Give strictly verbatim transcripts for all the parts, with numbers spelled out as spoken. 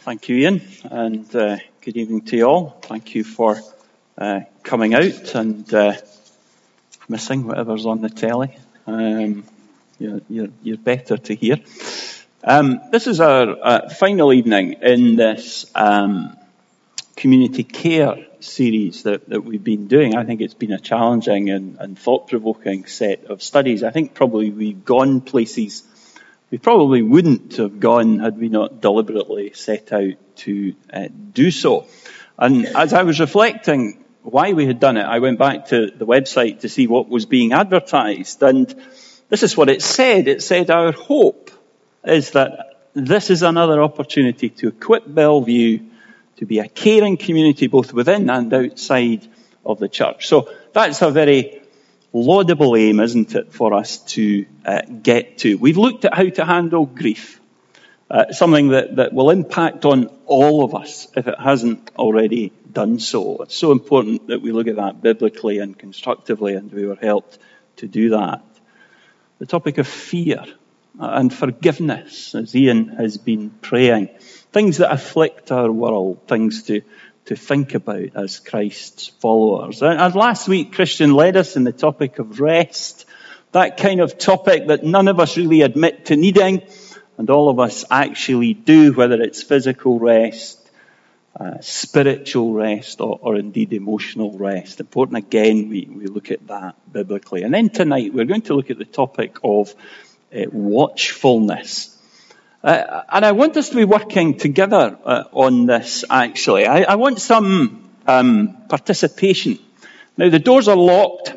Thank you, Ian, and uh, good evening to you all. Thank you for uh, coming out and uh, missing whatever's on the telly. Um, you're, you're, you're better to hear. Um, this is our uh, final evening in this um, community care series that, that we've been doing. I think it's been a challenging and, and thought-provoking set of studies. I think probably we've gone places we probably wouldn't have gone had we not deliberately set out to uh, do so. And as I was reflecting why we had done it, I went back to the website to see what was being advertised. And this is what it said. It said, our hope is that this is another opportunity to equip Bellevue to be a caring community both within and outside of the church. So that's a very laudable aim, isn't it, for us to uh, get to. We've looked at how to handle grief, uh, something that, that will impact on all of us if it hasn't already done so. It's so important that we look at that biblically and constructively, and we were helped to do that. The topic of fear and forgiveness, as Ian has been praying, things that afflict our world, things to to think about as Christ's followers. And last week, Christian led us in the topic of rest, that kind of topic that none of us really admit to needing, and all of us actually do, whether it's physical rest, uh, spiritual rest, or, or indeed emotional rest. Important again, we, we look at that biblically. And then tonight, we're going to look at the topic of uh, watchfulness. Uh, and I want us to be working together uh, on this, actually. I, I want some um, participation. Now, the doors are locked,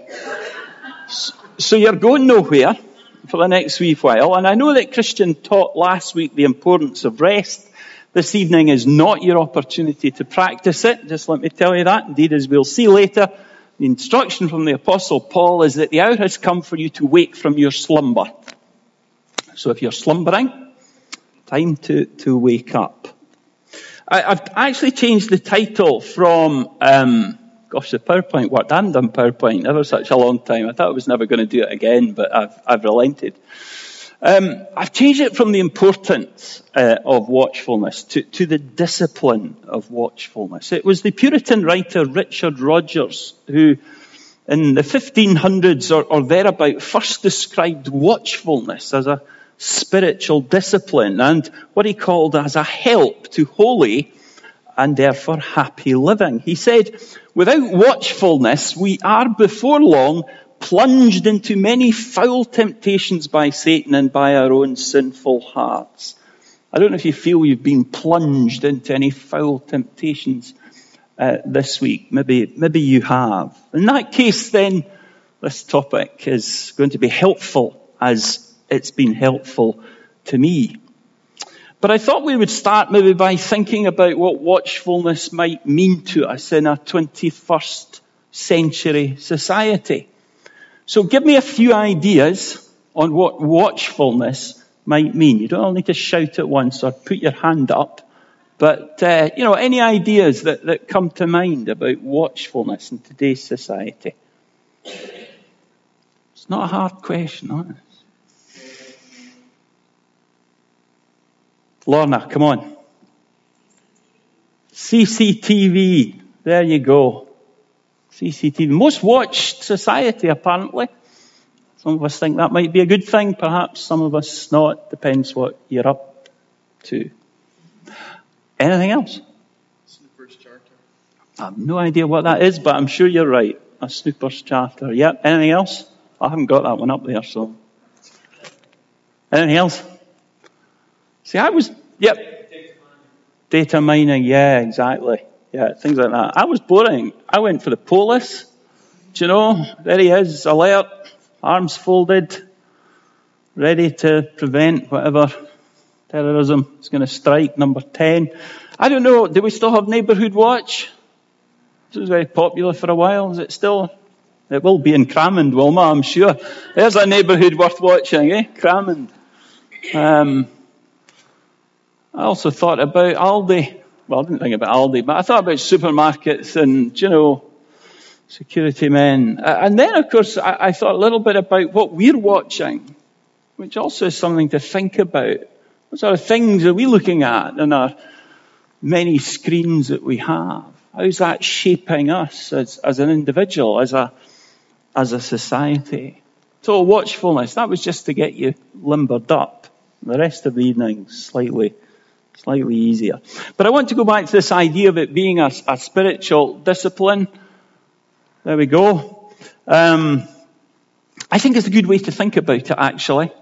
so you're going nowhere for the next wee while. And I know that Christian taught last week the importance of rest. This evening is not your opportunity to practice it. Just let me tell you that. Indeed, as we'll see later, the instruction from the Apostle Paul is that the hour has come for you to wake from your slumber. So if you're slumbering, time to, to wake up. I, I've actually changed the title from, um, gosh, the PowerPoint worked. I haven't done PowerPoint ever such a long time. I thought I was never going to do it again, but I've, I've relented. Um, I've changed it from the importance uh, of watchfulness to, to the discipline of watchfulness. It was the Puritan writer Richard Rogers who, in the fifteen hundreds or, or thereabout, first described watchfulness as a spiritual discipline and what he called as a help to holy and therefore happy living. He said, without watchfulness, we are before long plunged into many foul temptations by Satan and by our own sinful hearts. I don't know if you feel you've been plunged into any foul temptations uh, this week. Maybe, maybe you have. In that case, then, this topic is going to be helpful as it's been helpful to me. But I thought we would start maybe by thinking about what watchfulness might mean to us in a twenty-first century society. So give me a few ideas on what watchfulness might mean. You don't all need to shout at once or put your hand up. But, uh, you know, any ideas that, that come to mind about watchfulness in today's society? It's not a hard question, is it? Lorna, come on. C C T V. There you go. C C T V. Most watched society, apparently. Some of us think that might be a good thing. Perhaps some of us not. Depends what you're up to. Anything else? Snoopers Charter. I have no idea what that is, but I'm sure you're right. A Snoopers Charter. Yep. Anything else? I haven't got that one up there, so. Anything else? See, I was, yep. Data mining. Data mining, yeah, exactly. Yeah, things like that. I was boring. I went for the police. Do you know? There he is, alert, arms folded, ready to prevent whatever terrorism is going to strike. Number ten. I don't know, do we still have Neighbourhood Watch? This was very popular for a while. Is it still? It will be in Cramond, Wilma, I'm sure. There's a neighbourhood worth watching, eh? Cramond. Um... I also thought about Aldi. Well, I didn't think about Aldi, but I thought about supermarkets and, you know, security men. And then, of course, I, I thought a little bit about what we're watching, which also is something to think about. What sort of things are we looking at in our many screens that we have? How's that shaping us as, as an individual, as a, as a society? So watchfulness, that was just to get you limbered up. The rest of the evening, slightly, slightly easier. But I want to go back to this idea of it being a, a spiritual discipline. There we go. Um, I think it's a good way to think about it, actually.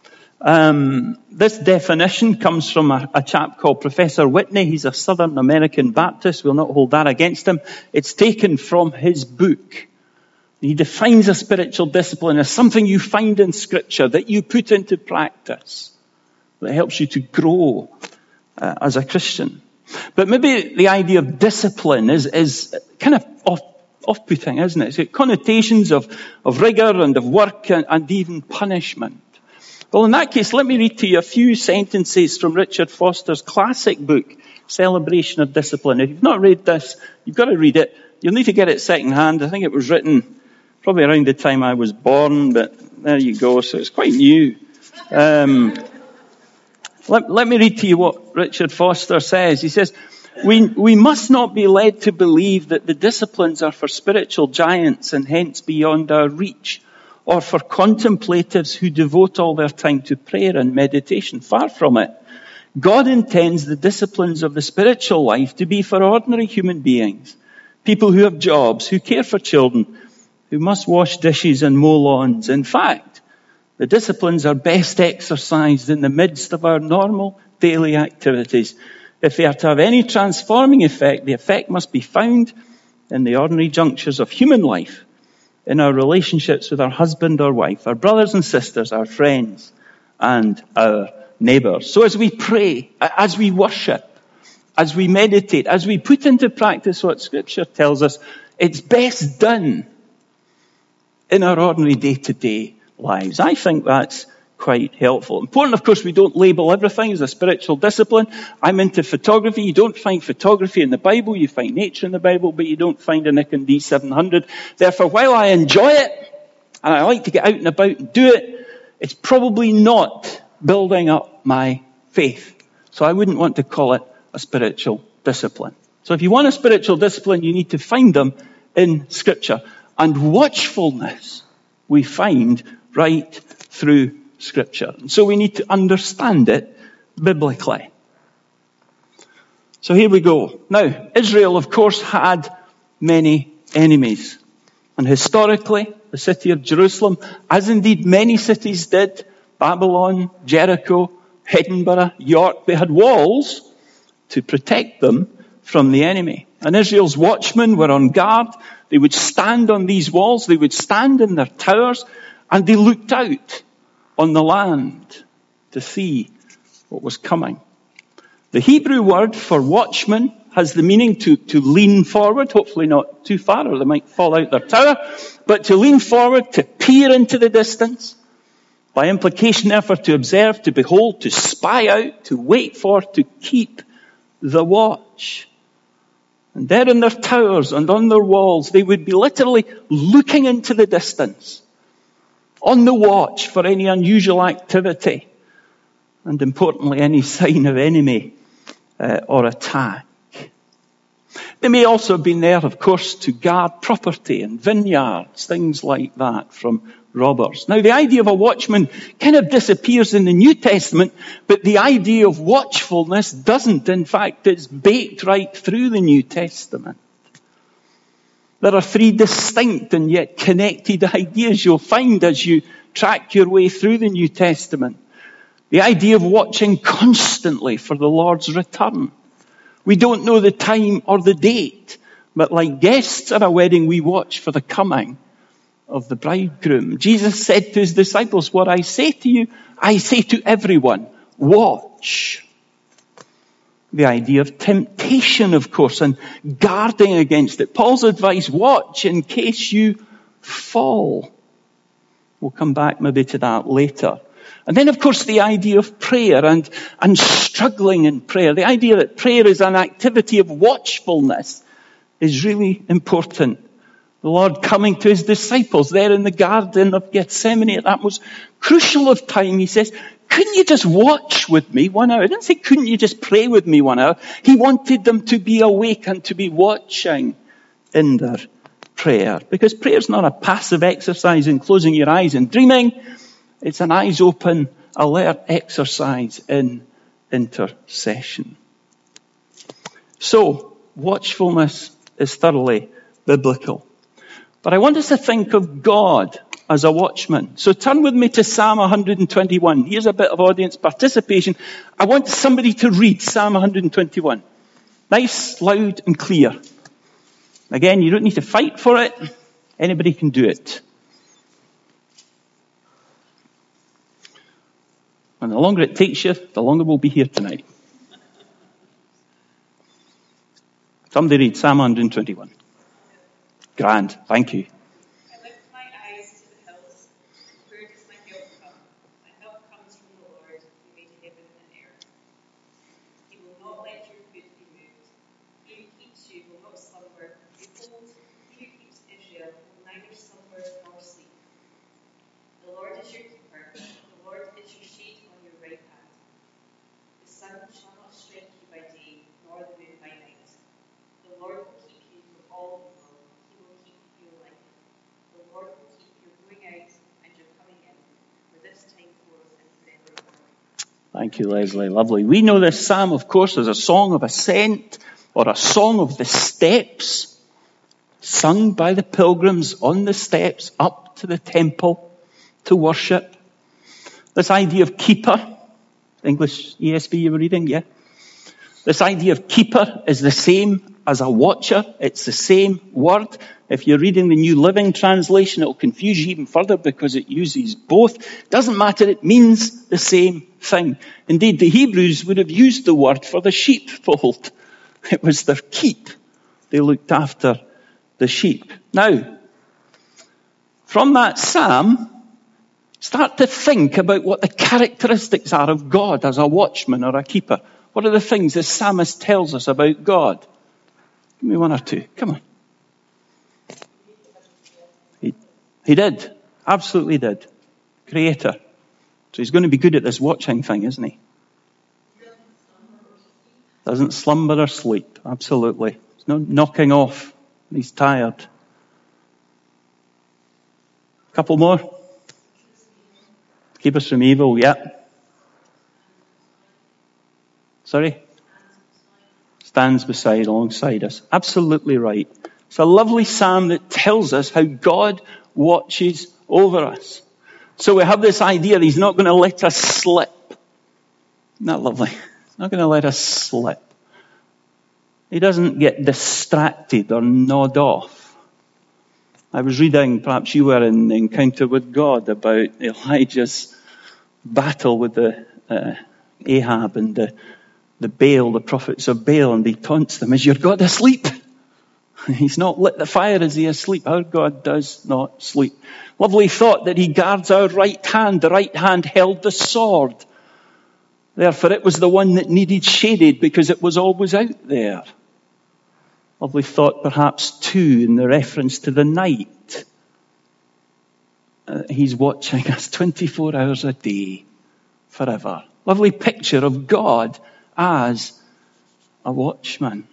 Um, this definition comes from a, a chap called Professor Whitney. He's a Southern American Baptist. We'll not hold that against him. It's taken from his book. He defines a spiritual discipline as something you find in Scripture that you put into practice that helps you to grow uh, as a Christian. But maybe the idea of discipline is, is kind of off, off-putting, isn't it? It's got connotations of, of rigor and of work and, and even punishment. Well, in that case, let me read to you a few sentences from Richard Foster's classic book, Celebration of Discipline. If you've not read this, you've got to read it. You'll need to get it second-hand. I think it was written probably around the time I was born, but there you go. So it's quite new. Um, let, let me read to you what Richard Foster says. He says, we, we must not be led to believe that the disciplines are for spiritual giants and hence beyond our reach, or for contemplatives who devote all their time to prayer and meditation. Far from it. God intends the disciplines of the spiritual life to be for ordinary human beings, people who have jobs, who care for children, who must wash dishes and mow lawns. In fact, the disciplines are best exercised in the midst of our normal daily activities. If they are to have any transforming effect, the effect must be found in the ordinary junctures of human life, in our relationships with our husband or wife, our brothers and sisters, our friends, and our neighbours. So as we pray, as we worship, as we meditate, as we put into practice what Scripture tells us, it's best done in our ordinary day-to-day lives. I think that's quite helpful. Important, of course, we don't label everything as a spiritual discipline. I'm into photography. You don't find photography in the Bible. You find nature in the Bible, but you don't find a Nikon D seven hundred. Therefore, while I enjoy it, and I like to get out and about and do it, it's probably not building up my faith. So I wouldn't want to call it a spiritual discipline. So if you want a spiritual discipline, you need to find them in Scripture. And watchfulness we find right through Scripture. And so we need to understand it biblically. So here we go. Now, Israel, of course, had many enemies. And historically, the city of Jerusalem, as indeed many cities did, Babylon, Jericho, Edinburgh, York, they had walls to protect them from the enemy. And Israel's watchmen were on guard. They would stand on these walls. They would stand in their towers, and they looked out on the land to see what was coming. The Hebrew word for watchman has the meaning to, to lean forward, hopefully not too far or they might fall out their tower, but to lean forward, to peer into the distance, by implication therefore to observe, to behold, to spy out, to wait for, to keep the watch. And there in their towers and on their walls, they would be literally looking into the distance, on the watch for any unusual activity, and importantly, any sign of enemy uh, or attack. They may also have been there, of course, to guard property and vineyards, things like that, from robbers. Now, the idea of a watchman kind of disappears in the New Testament, but the idea of watchfulness doesn't. In fact, it's baked right through the New Testament. There are three distinct and yet connected ideas you'll find as you track your way through the New Testament. The idea of watching constantly for the Lord's return. We don't know the time or the date, but like guests at a wedding, we watch for the coming of the bridegroom. Jesus said to his disciples, what I say to you, I say to everyone, watch. The idea of temptation, of course, and guarding against it. Paul's advice, watch in case you fall. We'll come back maybe to that later. And then, of course, the idea of prayer and, and struggling in prayer. The idea that prayer is an activity of watchfulness is really important. The Lord coming to his disciples there in the Garden of Gethsemane at that most crucial of time, he says, couldn't you just watch with me one hour? He didn't say, couldn't you just pray with me one hour? He wanted them to be awake and to be watching in their prayer. Because prayer's not a passive exercise in closing your eyes and dreaming. It's an eyes open, alert exercise in intercession. So, watchfulness is thoroughly biblical. But I want us to think of God as a watchman. So turn with me to Psalm one hundred twenty-one. Here's a bit of audience participation. I want somebody to read Psalm one hundred twenty-one. Nice, loud and clear. Again, you don't need to fight for it. Anybody can do it. And the longer it takes you, the longer we'll be here tonight. Somebody read Psalm one hundred twenty-one. Grand, thank you. I lift my eyes to the hills. Where does my help come? My help comes from the Lord, who made heaven and earth. He will not let your foot be moved. He who keeps you will not slumber. Behold, he who keeps Israel will neither slumber nor sleep. The Lord is your keeper. The Lord is your shade on your right hand. The sun shall not strike you by day, nor the moon by night. The Lord will keep you from all evil. He will keep your life. The Lord will keep your going out and your coming in, for this time forth and forevermore. Thank you, Leslie. Lovely. We know this psalm, of course, as a song of ascent or a song of the steps, sung by the pilgrims on the steps up to the temple to worship. This idea of keeper, English E S V you were reading, yeah? This idea of keeper is the same as a watcher. It's the same word. If you're reading the New Living Translation, it'll confuse you even further because it uses both. Doesn't matter, it means the same thing. Indeed, the Hebrews would have used the word for the sheepfold. It was their keep. They looked after the sheep. Now, from that psalm, start to think about what the characteristics are of God as a watchman or a keeper. What are the things the psalmist tells us about God? Give me one or two. Come on. He, he did. Absolutely did. Creator. So he's going to be good at this watching thing, isn't he? Doesn't slumber or sleep. Absolutely. He's not knocking off. He's tired. A couple more. Keep us from evil. Yeah. Sorry? Stands beside, alongside us. Absolutely right. It's a lovely psalm that tells us how God watches over us. So we have this idea that he's not going to let us slip. Isn't that lovely? He's not going to let us slip. He doesn't get distracted or nod off. I was reading, perhaps you were in Encounter with God, about Elijah's battle with the uh, Ahab and the the Baal, the prophets of Baal, and he taunts them, is your God asleep? He's not lit the fire, is he asleep? Our God does not sleep. Lovely thought that he guards our right hand. The right hand held the sword. Therefore it was the one that needed shaded because it was always out there. Lovely thought perhaps too in the reference to the night. Uh, he's watching us twenty-four hours a day, forever. Lovely picture of God as a watchman.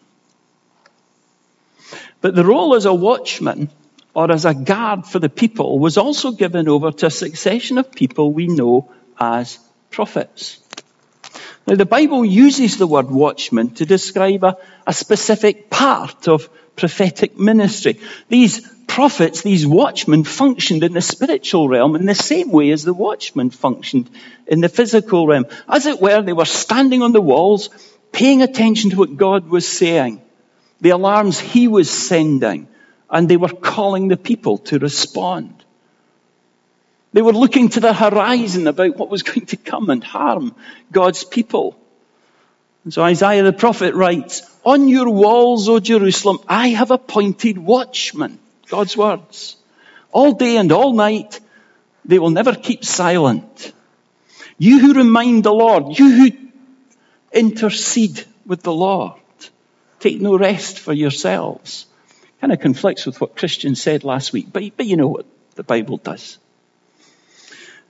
But the role as a watchman or as a guard for the people was also given over to a succession of people we know as prophets. Now the Bible uses the word watchman to describe a, a specific part of prophetic ministry. These prophets, these watchmen, functioned in the spiritual realm in the same way as the watchmen functioned in the physical realm. As it were, they were standing on the walls, paying attention to what God was saying, the alarms he was sending, and they were calling the people to respond. They were looking to the horizon about what was going to come and harm God's people. And so Isaiah the prophet writes, on your walls, O Jerusalem, I have appointed watchmen. God's words. All day and all night, they will never keep silent. You who remind the Lord, you who intercede with the Lord, take no rest for yourselves. Kind of conflicts with what Christian said last week, but, but you know what the Bible does.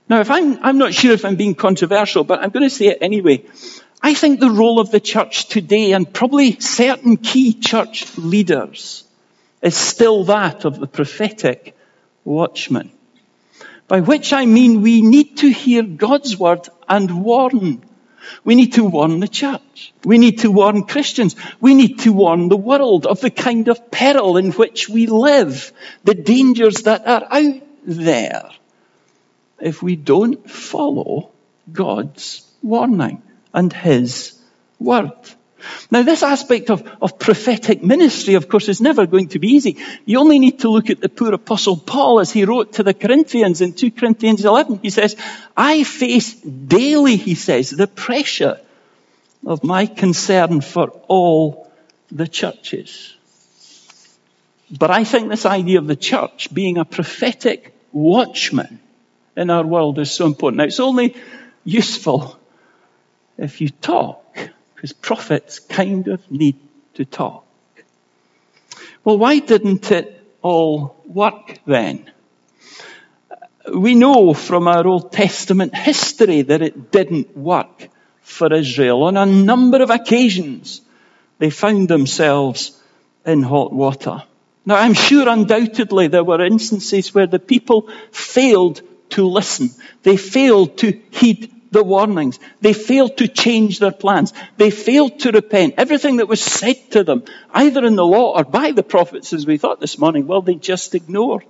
Now, if I'm, I'm not sure if I'm being controversial, but I'm going to say it anyway. I think the role of the church today, and probably certain key church leaders, is still that of the prophetic watchman. By which I mean we need to hear God's word and warn. We need to warn the church. We need to warn Christians. We need to warn the world of the kind of peril in which we live, the dangers that are out there, if we don't follow God's warning and his word. Now, this aspect of, of prophetic ministry, of course, is never going to be easy. You only need to look at the poor Apostle Paul as he wrote to the Corinthians in two Corinthians eleven. He says, I face daily, he says, the pressure of my concern for all the churches. But I think this idea of the church being a prophetic watchman in our world is so important. Now, it's only useful if you talk, because prophets kind of need to talk. Well, why didn't it all work then? We know from our Old Testament history that it didn't work for Israel. On a number of occasions, they found themselves in hot water. Now, I'm sure undoubtedly there were instances where the people failed to listen. They failed to heed the warnings. They failed to change their plans. They failed to repent. Everything that was said to them, either in the law or by the prophets, as we thought this morning, well, they just ignored.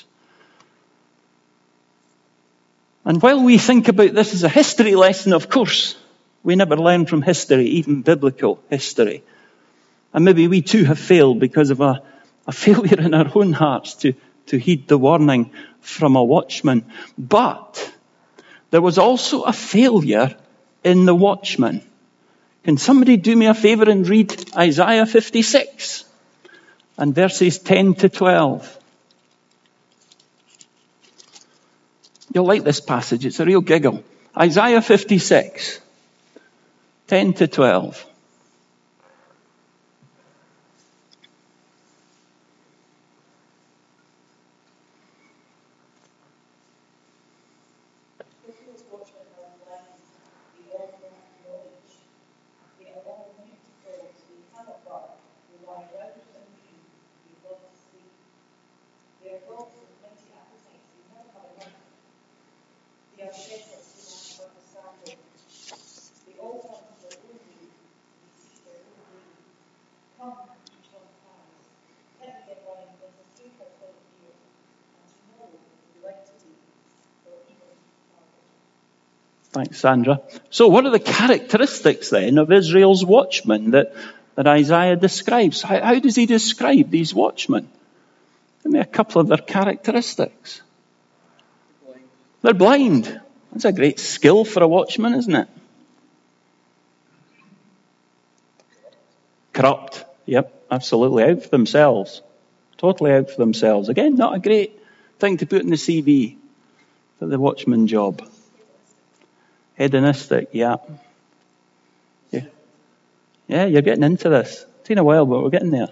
And while we think about this as a history lesson, of course, we never learn from history, even biblical history. And maybe we too have failed because of a, a failure in our own hearts to, to heed the warning from a watchman. But there was also a failure in the watchman. Can somebody do me a favour and read Isaiah fifty-six and verses ten to twelve? You'll like this passage. It's a real giggle. Isaiah fifty-six, ten to twelve. Thanks, Sandra. So what are the characteristics then of Israel's watchmen that, that Isaiah describes? How, how does he describe these watchmen? Give me a couple of their characteristics. Blind. They're blind. That's a great skill for a watchman, isn't it? Corrupt. Yep, absolutely. Out for themselves. Totally out for themselves. Again, not a great thing to put in the C V for the watchman job. Hedonistic, yeah. yeah. Yeah, you're getting into this. It's been a while, but we're getting there.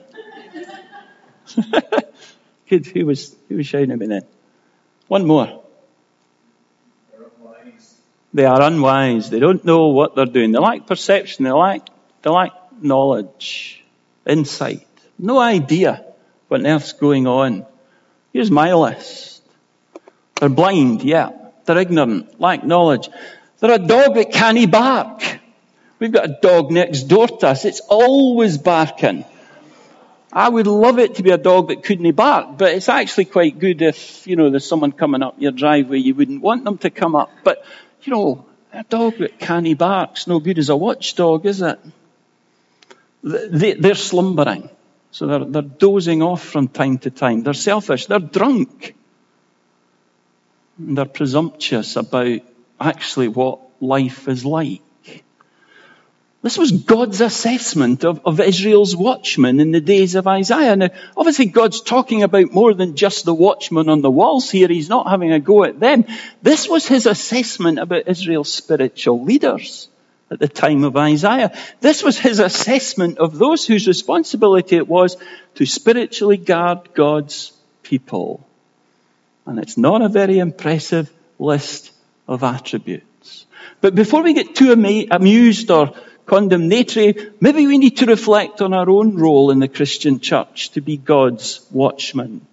Good. Who was, who was shouting at me then? One more. They're unwise. They are unwise. They don't know what they're doing. They lack perception. They lack, they lack knowledge, insight. No idea what on earth's going on. Here's my list. They're blind, yeah. They're ignorant, lack knowledge. They're a dog that can't bark. We've got a dog next door to us. It's always barking. I would love it to be a dog that couldn't bark, but it's actually quite good if, you know, there's someone coming up your driveway, you wouldn't want them to come up. But, you know, a dog that can't bark's no good as a watchdog, is it? They, they're slumbering. So they're, they're dozing off from time to time. They're selfish. They're drunk. And they're presumptuous about actually what life is like. This was God's assessment of, of Israel's watchmen in the days of Isaiah. Now, obviously God's talking about more than just the watchmen on the walls here. He's not having a go at them. This was his assessment about Israel's spiritual leaders at the time of Isaiah. This was his assessment of those whose responsibility it was to spiritually guard God's people. And it's not a very impressive list of attributes. But before we get too ama- amused or condemnatory, maybe we need to reflect on our own role in the Christian church to be God's watchman.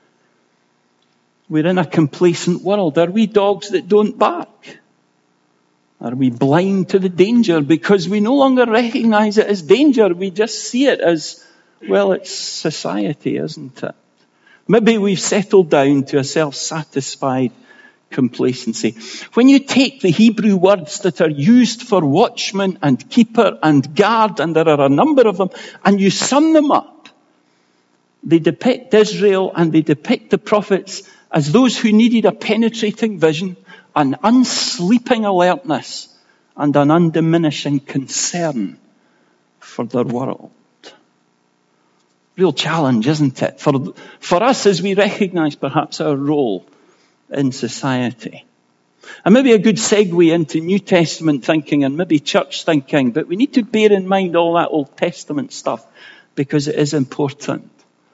We're in a complacent world. Are we dogs that don't bark? Are we blind to the danger because we no longer recognize it as danger? We just see it as, well, it's society, isn't it? Maybe we've settled down to a self-satisfied complacency. When you take the Hebrew words that are used for watchman and keeper and guard, and there are a number of them, and you sum them up, they depict Israel and they depict the prophets as those who needed a penetrating vision, an unsleeping alertness, and an undiminishing concern for their world. Real challenge, isn't it? For, for us as we recognize perhaps our role in society. And maybe a good segue into New Testament thinking and maybe church thinking, but we need to bear in mind all that Old Testament stuff because it is important.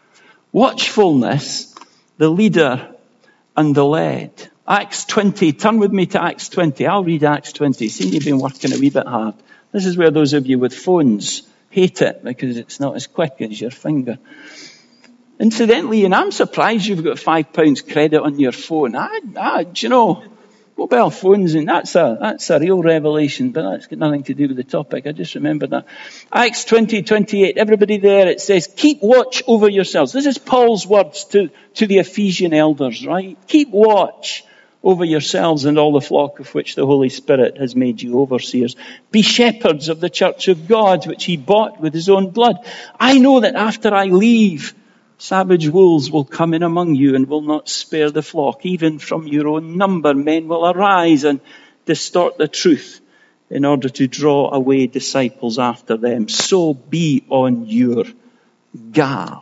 Watchfulness, the leader and the led. Acts twenty, turn with me to Acts twenty. I'll read Acts twenty. See, you've been working a wee bit hard. This is where those of you with phones hate it because it's not as quick as your finger. Incidentally, and I'm surprised you've got five pounds credit on your phone. I, I, do you know, mobile phones, and that's a, that's a real revelation, but that's got nothing to do with the topic. I just remembered that. Acts twenty, twenty-eight, everybody there, it says, keep watch over yourselves. This is Paul's words to, to the Ephesian elders, right? Keep watch over yourselves and all the flock of which the Holy Spirit has made you overseers. Be shepherds of the church of God, which he bought with his own blood. I know that after I leave, savage wolves will come in among you and will not spare the flock. Even from your own number, men will arise and distort the truth in order to draw away disciples after them. So be on your guard.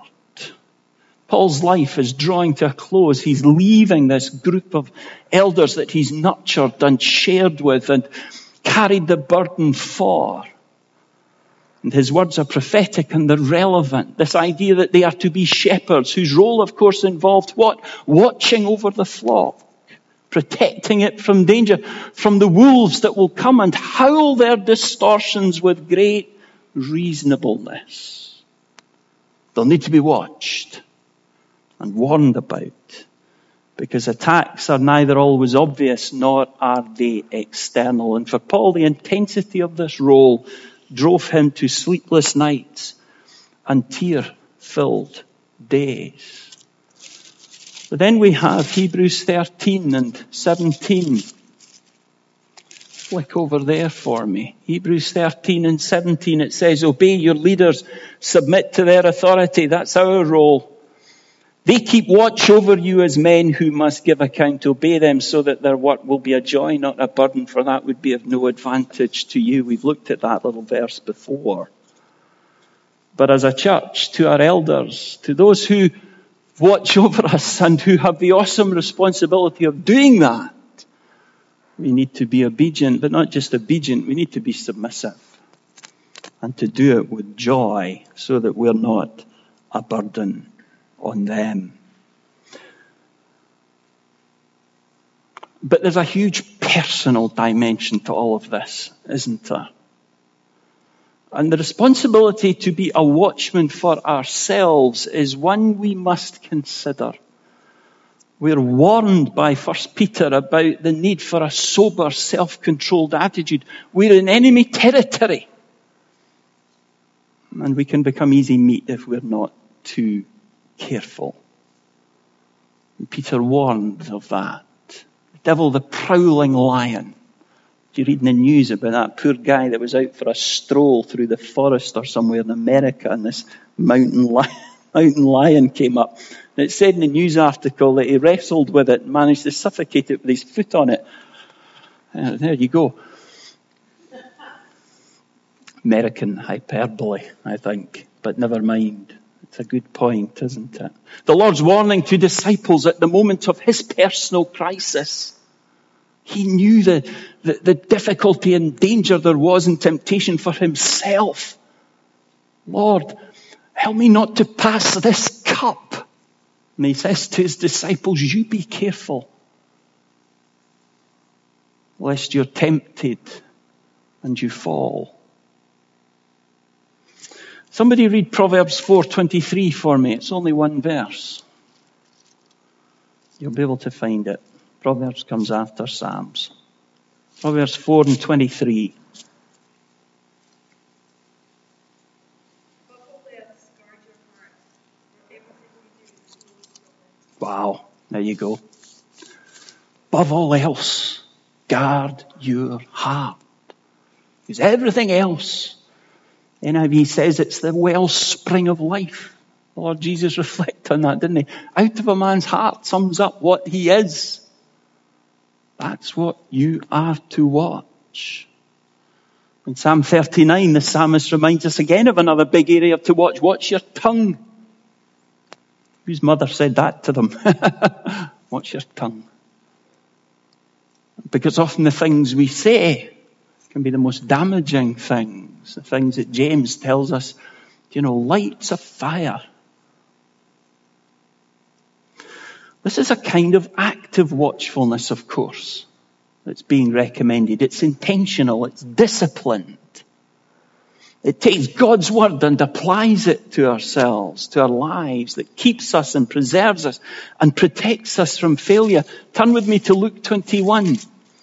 Paul's life is drawing to a close. He's leaving this group of elders that he's nurtured and shared with and carried the burden for. And his words are prophetic and they're relevant. This idea that they are to be shepherds, whose role, of course, involved what? Watching over the flock, protecting it from danger, from the wolves that will come and howl their distortions with great reasonableness. They'll need to be watched and warned about, because attacks are neither always obvious nor are they external. And for Paul, the intensity of this role drove him to sleepless nights and tear-filled days. But then we have Hebrews thirteen and seventeen. Flick over there for me. Hebrews thirteen and seventeen, it says, obey your leaders, submit to their authority. That's our role. They keep watch over you as men who must give account. Obey them so that their work will be a joy, not a burden, for that would be of no advantage to you. We've looked at that little verse before. But as a church, to our elders, to those who watch over us and who have the awesome responsibility of doing that, we need to be obedient, but not just obedient, we need to be submissive. And to do it with joy so that we're not a burden on them. But there's a huge personal dimension to all of this, isn't there? And the responsibility to be a watchman for ourselves is one we must consider. We're warned by First Peter about the need for a sober, self-controlled attitude. We're in enemy territory. And we can become easy meat if we're not too careful. And Peter warned of that. The devil, the prowling lion. You read in the news about that poor guy that was out for a stroll through the forest or somewhere in America, and this mountain lion, mountain lion came up. And it said in the news article that he wrestled with it and managed to suffocate it with his foot on it. Uh, there you go. American hyperbole, I think, but never mind. It's a good point, isn't it? The Lord's warning to disciples at the moment of his personal crisis. He knew the, the, the difficulty and danger there was in temptation for himself. Lord, help me not to pass this cup. And he says to his disciples, you be careful. lest you're tempted and you fall. Somebody read Proverbs four twenty-three for me. It's only one verse. You'll be able to find it. Proverbs comes after Psalms. Proverbs four and twenty-three. Wow, there you go. Above all else, guard your heart. Because everything else, N I V says it's the wellspring of life. The Lord Jesus reflected on that, didn't he? Out of a man's heart sums up what he is. That's what you are to watch. In Psalm thirty-nine, the psalmist reminds us again of another big area to watch. Watch your tongue. Whose mother said that to them? Watch your tongue. Because often the things we say can be the most damaging things. The things that James tells us, you know, lights a fire. This is a kind of active watchfulness, of course, that's being recommended. It's intentional. It's disciplined. It takes God's word and applies it to ourselves, to our lives, that keeps us and preserves us and protects us from failure. Turn with me to Luke twenty-one.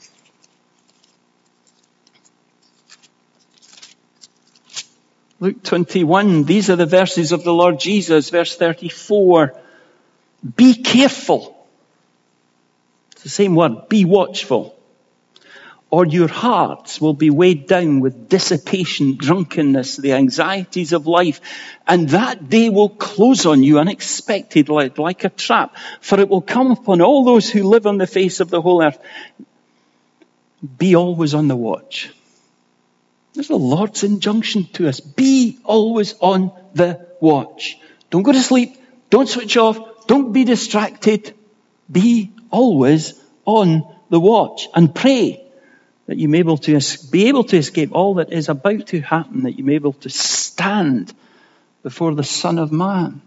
Luke twenty-one, these are the verses of the Lord Jesus, verse thirty-four. Be careful. It's the same word, be watchful. Or your hearts will be weighed down with dissipation, drunkenness, the anxieties of life. And that day will close on you unexpectedly, like a trap. For it will come upon all those who live on the face of the whole earth. Be always on the watch. There's the Lord's injunction to us. Be always on the watch. Don't go to sleep. Don't switch off. Don't be distracted. Be always on the watch. And pray that you may able to be able to escape all that is about to happen, that you may be able to stand before the Son of Man.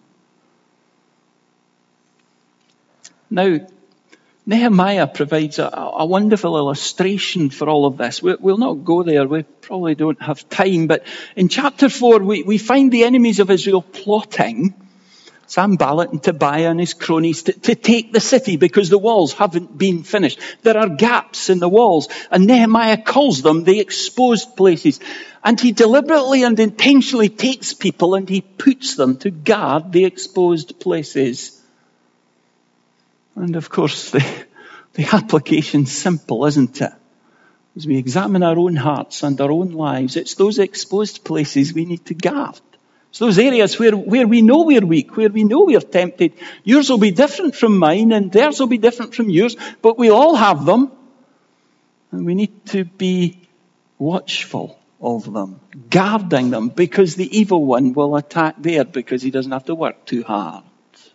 Now, Nehemiah provides a, a wonderful illustration for all of this. We, we'll not go there. We probably don't have time. But in chapter four, we, we find the enemies of Israel plotting, Sanballat and Tobiah and his cronies, to, to take the city because the walls haven't been finished. There are gaps in the walls. And Nehemiah calls them the exposed places. And he deliberately and intentionally takes people and he puts them to guard the exposed places. And of course, the, the application's simple, isn't it? As we examine our own hearts and our own lives, it's those exposed places we need to guard. It's those areas where, where we know we're weak, where we know we're tempted. Yours will be different from mine and theirs will be different from yours, but we'll all have them. And we need to be watchful of them, guarding them, because the evil one will attack there because he doesn't have to work too hard.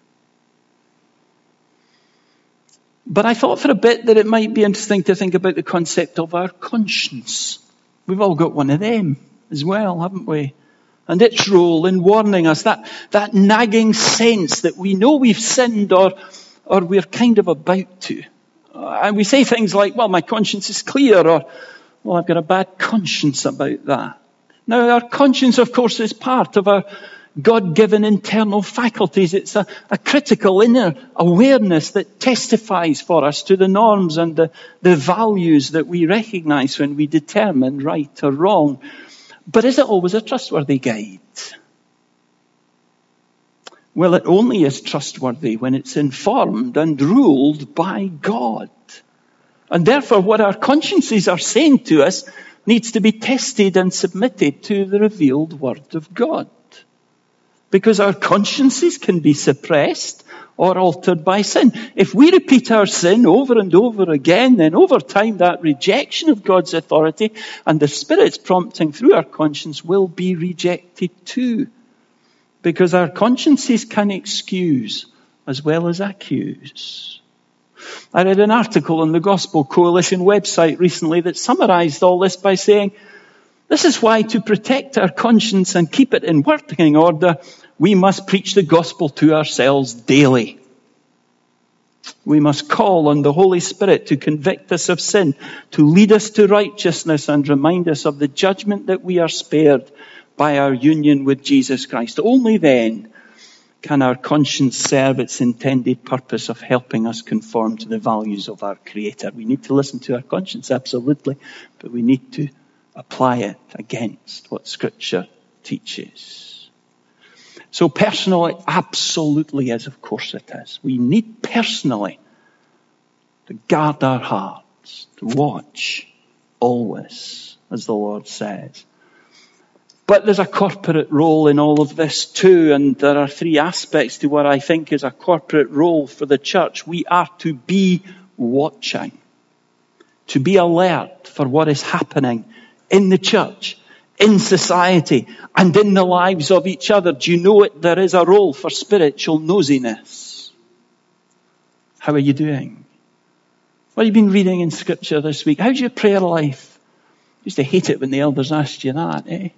But I thought for a bit that it might be interesting to think about the concept of our conscience. We've all got one of them as well, haven't we? And its role in warning us, that, that nagging sense that we know we've sinned or, or we're kind of about to. And we say things like, well, my conscience is clear, or, well, I've got a bad conscience about that. Now, our conscience, of course, is part of our God-given internal faculties. It's a, a critical inner awareness that testifies for us to the norms and the, the values that we recognize when we determine right or wrong. But is it always a trustworthy guide? Well, it only is trustworthy when it's informed and ruled by God. And therefore, what our consciences are saying to us needs to be tested and submitted to the revealed Word of God. Because our consciences can be suppressed or altered by sin. If we repeat our sin over and over again, then over time that rejection of God's authority and the Spirit's prompting through our conscience will be rejected too. Because our consciences can excuse as well as accuse. I read an article on the Gospel Coalition website recently that summarized all this by saying, this is why, to protect our conscience and keep it in working order, we must preach the gospel to ourselves daily. We must call on the Holy Spirit to convict us of sin, to lead us to righteousness and remind us of the judgment that we are spared by our union with Jesus Christ. Only then can our conscience serve its intended purpose of helping us conform to the values of our Creator. We need to listen to our conscience, absolutely, but we need to apply it against what Scripture teaches. So personal, it absolutely is, of course it is. We need personally to guard our hearts, to watch always, as the Lord says. But there's a corporate role in all of this too, and there are three aspects to what I think is a corporate role for the church. We are to be watching, to be alert for what is happening in the church, in society, and in the lives of each other. Do you know it? There is a role for spiritual nosiness. How are you doing? What have you been reading in Scripture this week? How's your prayer life? I used to hate it when the elders asked you that, eh?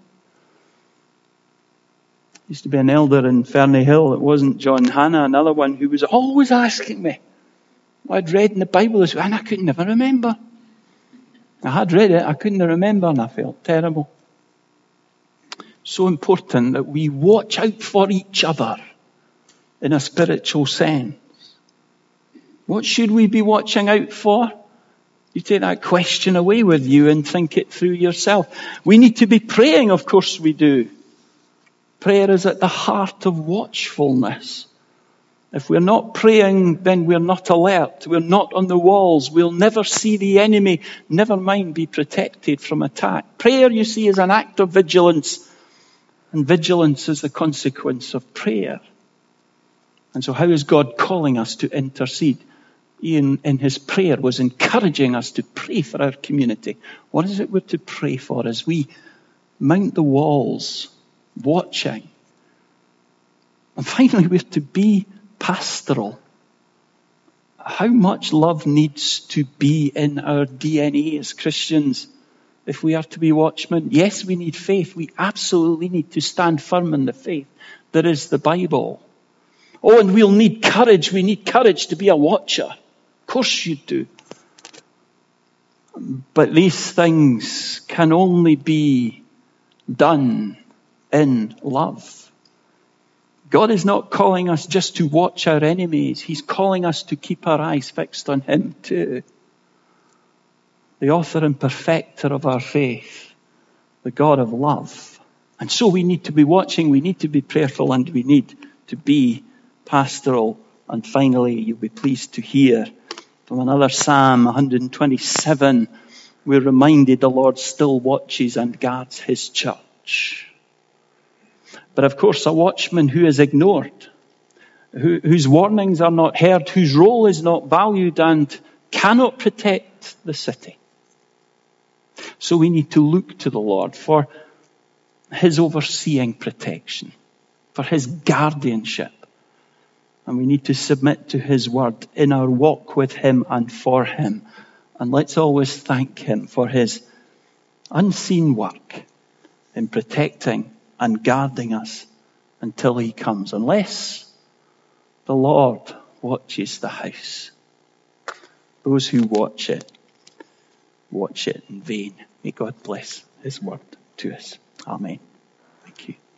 Used to be an elder in Ferny Hill. It wasn't John Hannah, another one who was always asking me what I'd read in the Bible this week, and I could never remember. I had read it, I couldn't remember, and I felt terrible. So important that we watch out for each other in a spiritual sense. What should we be watching out for? You take that question away with you and think it through yourself. We need to be praying, of course we do. Prayer is at the heart of watchfulness. If we're not praying, then we're not alert. We're not on the walls. We'll never see the enemy, never mind be protected from attack. Prayer, you see, is an act of vigilance. And vigilance is the consequence of prayer. And so how is God calling us to intercede? Ian, in his prayer, was encouraging us to pray for our community. What is it we're to pray for as we mount the walls, watching? And finally, we're to be pastoral. How much love needs to be in our D N A as Christians if we are to be watchmen? Yes, we need faith. We absolutely need to stand firm in the faith that is the Bible. Oh, and we'll need courage. We need courage to be a watcher. Of course you do. But these things can only be done in love. God is not calling us just to watch our enemies. He's calling us to keep our eyes fixed on Him too. The author and perfecter of our faith, the God of love. And so we need to be watching, we need to be prayerful, and we need to be pastoral. And finally, you'll be pleased to hear from another Psalm, one twenty-seven, we're reminded the Lord still watches and guards His church. But of course, a watchman who is ignored, who, whose warnings are not heard, whose role is not valued and cannot protect the city. So we need to look to the Lord for His overseeing protection, for His guardianship. And we need to submit to His word in our walk with Him and for Him. And let's always thank Him for His unseen work in protecting and guarding us until He comes. Unless the Lord watches the house, those who watch it, watch it in vain. May God bless His word to us. Amen. Thank you.